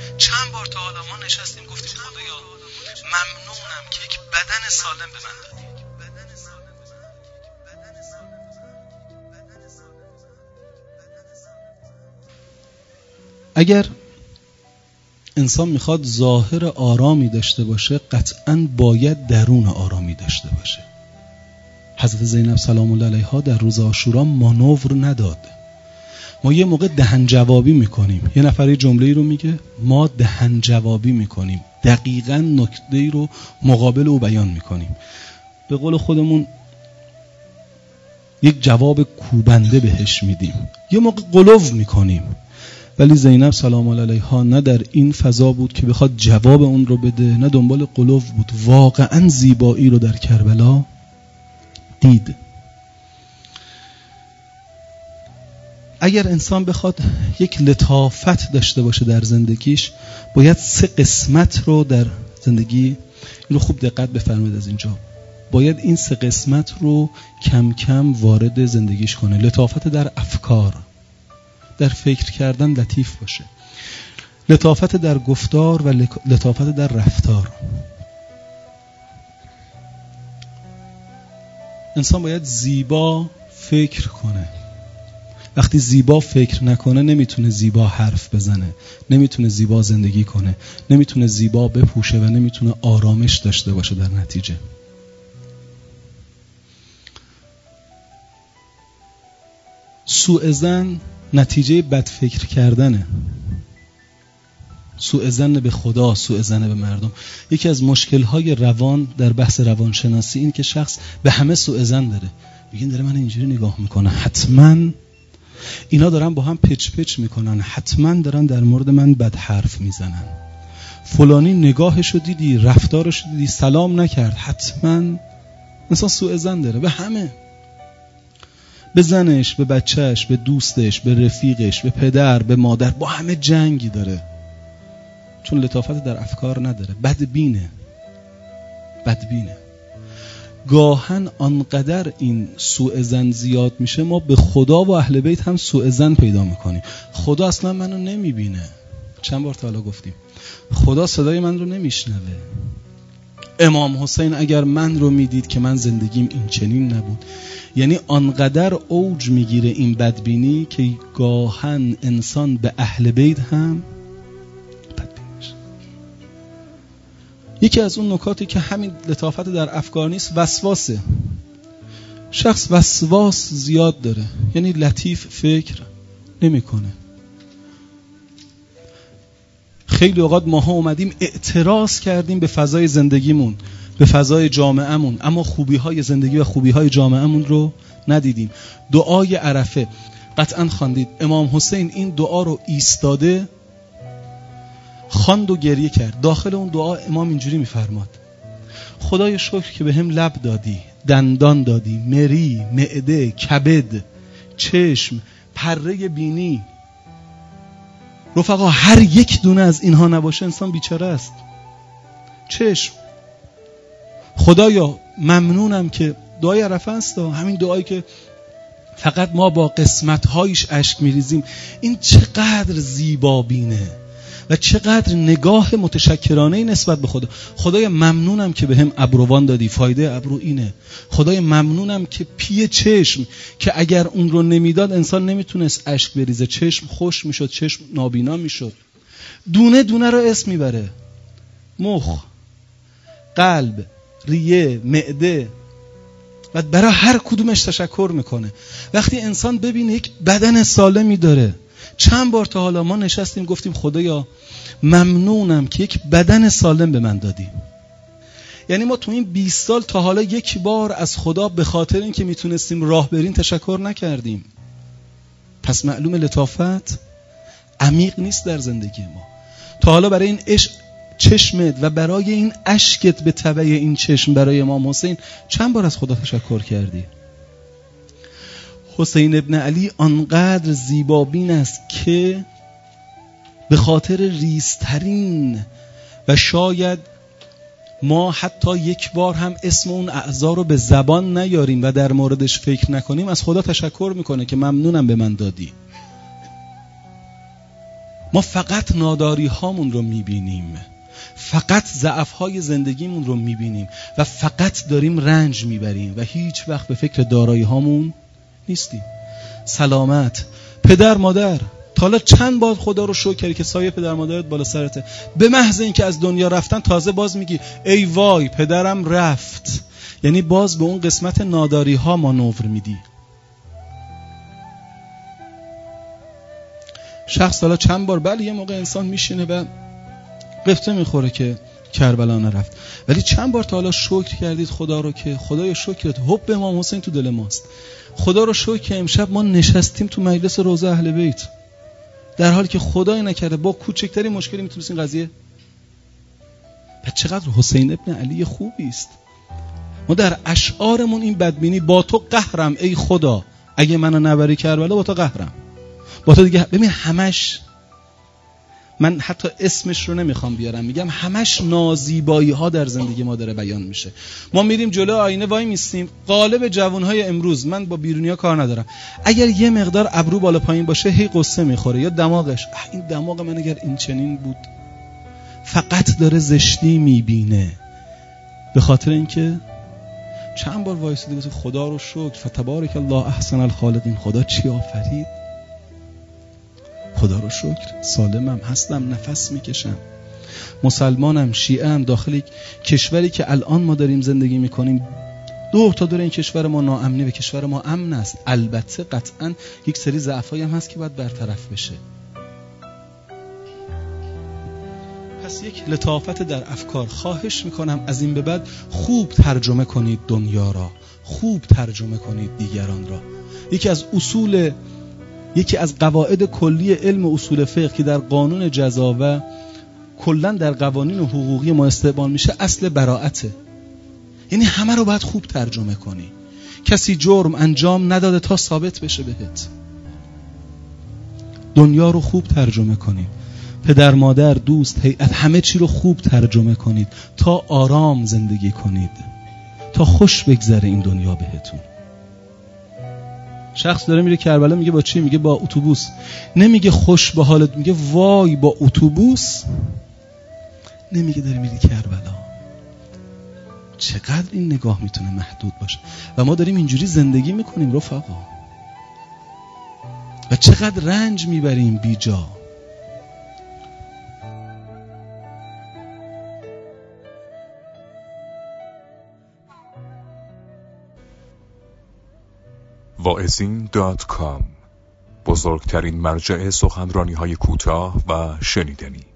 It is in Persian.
چند بار تا حالا ما نشستیم گفتیم خدایا ممنونم که یک بدن سالم به من دادی. اگر انسان میخواد ظاهر آرامی داشته باشه قطعاً باید درون آرامی داشته باشه. حضرت زینب سلام الله علیها در روز عاشورا مانور نداد. ما یه موقع دهن جوابی میکنیم، یه نفر جمله‌ای رو میگه ما دهن جوابی میکنیم، دقیقاً نکته‌ای رو مقابل او بیان میکنیم، به قول خودمون یک جواب کوبنده بهش میدیم، یه موقع غلو میکنیم. ولی زینب سلام الله علیها نه در این فضا بود که بخواد جواب اون رو بده، نه دنبال غلو بود، واقعاً زیبایی رو در کربلا دید. اگر انسان بخواد یک لطافت داشته باشه در زندگیش، باید 3 قسمت رو در زندگی، این رو خوب دقت بفرمایید از اینجا، باید این 3 قسمت رو کم کم وارد زندگیش کنه. لطافت در افکار، در فکر کردن لطیف باشه، لطافت در گفتار و لطافت در رفتار. انسان باید زیبا فکر کنه. وقتی زیبا فکر نکنه نمیتونه زیبا حرف بزنه، نمیتونه زیبا زندگی کنه، نمیتونه زیبا بپوشه و نمیتونه آرامش داشته باشه. در نتیجه سوء ظن نتیجه بد فکر کردنه. سوء ظن به خدا، سوء ظن به مردم. یکی از مشکل‌های روان در بحث روانشناسی این که شخص به همه سوء ظن داره. میگن داره من اینجوری نگاه میکنه، حتما اینا دارن با هم پچ میکنن، حتما دارن در مورد من بد حرف میزنن، فلانی نگاهشو دیدی، رفتارشو دیدی، سلام نکرد، حتما. انسان سوء ظن داره به همه، به زنش، به بچهش، به دوستش، به رفیقش، به پدر، به مادر، با همه جنگی داره، چون لطافت در افکار نداره. بدبینه. گاهن آنقدر این سوء ظن زیاد میشه ما به خدا و اهل بیت هم سوء ظن پیدا میکنیم. خدا اصلا منو نمیبینه. چند بار تا حالا گفتیم خدا صدای من رو نمیشنوه. امام حسین اگر من رو میدید که من زندگیم این چنین نبود. یعنی آنقدر اوج میگیره این بدبینی که گاهن انسان به اهل بیت هم بدبینش. یکی از اون نکاتی که همین لطافت در افکار نیست، وسواسه. شخص وسواس زیاد داره، یعنی لطیف فکر نمیکنه. خیلی اوقات ماها اومدیم اعتراض کردیم به فضای زندگیمون، به فضای جامعهمون، اما خوبی‌های زندگی و خوبی‌های جامعهمون رو ندیدیم. دعای عرفه قطعاً خواندید. امام حسین این دعا رو ایستاده خواند و گریه کرد. داخل اون دعا امام اینجوری می‌فرماد: خدای شکر که به هم لب دادی، دندان دادی، مری، معده، کبد، چشم، پره بینی. رفقا هر یک دونه از اینها نباشه انسان بیچاره است. چشم، خدایا ممنونم که دعای عرفه است، همین دعایی که فقط ما با قسمت‌هایش اشک می‌ریزیم. این چقدر زیبا بینه و چقدر نگاه متشکرانه نسبت به خدا. خدای ممنونم که به هم ابروان دادی، فایده ابرو اینه. خدای ممنونم که پی چشم که اگر اون رو نمیداد انسان نمیتونست اشک بریزه، چشم خوش میشد، چشم نابینا میشد. دونه دونه رو اسم میبره: مخ، قلب، ریه، معده، و برای هر کدومش تشکر میکنه. وقتی انسان ببینه یک بدن سالمی داره، چند بار تا حالا ما نشستیم گفتیم خدایا ممنونم که یک بدن سالم به من دادی. یعنی ما تو این 20 سال تا حالا یک بار از خدا به خاطر اینکه میتونستیم راه بریم تشکر نکردیم. پس معلوم لطافت عمیق نیست در زندگی ما. تا حالا برای این چشمت و برای این اشکت به تبع این چشم برای امام حسین چند بار از خدا تشکر کردی؟ حسین ابن علی آنقدر زیبابین است که به خاطر ریزترین و شاید ما حتی یک بار هم اسم اون اعضا رو به زبان نیاریم و در موردش فکر نکنیم، از خدا تشکر میکنه که ممنونم به من دادی. ما فقط ناداری هامون رو میبینیم، فقط ضعف های زندگیمون رو میبینیم و فقط داریم رنج میبریم و هیچ وقت به فکر دارایی هامون نیستیم. سلامت، پدر مادر، تا حالا چند بار خدا رو شکر کردی که سایه پدر مادرت بالا سرته؟ به محض اینکه از دنیا رفتن تازه باز میگی ای وای پدرم رفت. یعنی باز به اون قسمت ناداری ها مانور میدی. شخص حالا چند بار بله یه موقع انسان میشینه و قفطه میخوره که کربلا نرفت، ولی چند بار تا حالا شکر کردید خدا رو که خدای شکرت حب امام حسین تو دل ماست، خدا رو شکر که امشب ما نشستیم تو مجلس روضه اهل بیت، در حالی که خدای نکرده با کوچکترین مشکلی میتونست این قضیه. پس چقدر حسین ابن علی خوبی است. ما در اشعارمون این بدبینی، با تو قهرم ای خدا، اگه منو نبری کربلا با تو قهرم، با تو دیگه. ببین همش، من حتی اسمش رو نمیخوام بیارم، میگم همش نازیبایی ها در زندگی ما داره بیان میشه. ما میریم جلو آینه وای میستیم، قالب جوانهای امروز، من با بیرونیا کار ندارم، اگر یه مقدار ابرو بالا پایین باشه هی قصه میخوره، یا دماغش این دماغ من اگر این چنین بود. فقط داره زشتی میبینه، به خاطر اینکه چند بار وایسیده گفت خدا رو شکر فتبارک الله احسن الخالقین، خدا چی آفرید، خدا رو شکر سالمم هستم، نفس میکشم، مسلمانم، شیعه‌ام، داخل یک کشوری که الان ما داریم زندگی میکنیم دور تا دور این کشور ما ناامنی و کشور ما امن است. البته قطعا یک سری ضعفایی هم هست که باید برطرف بشه. پس یک لطافت در افکار، خواهش میکنم از این به بعد خوب ترجمه کنید دنیا را، خوب ترجمه کنید دیگران را. یکی از قواعد کلی علم اصول فقه که در قانون جزا و کلا در قوانین حقوقی ما استعمال میشه اصل براءته. یعنی همه رو باید خوب ترجمه کنی. کسی جرم انجام نداده تا ثابت بشه بهت. دنیا رو خوب ترجمه کنید. پدر مادر دوست هیئت همه چی رو خوب ترجمه کنید تا آرام زندگی کنید، تا خوش بگذره این دنیا بهتون. شخص داره میره کربلا، میگه با چی؟ میگه با اتوبوس. نمیگه خوش به حالت، میگه وای با اتوبوس. نمیگه داره میری کربلا. چقدر این نگاه میتونه محدود باشه و ما داریم اینجوری زندگی میکنیم رفقا و چقدر رنج میبریم بی جا. واعظین.com، بزرگترین مرجع سخنرانی‌های کوتاه و شنیدنی.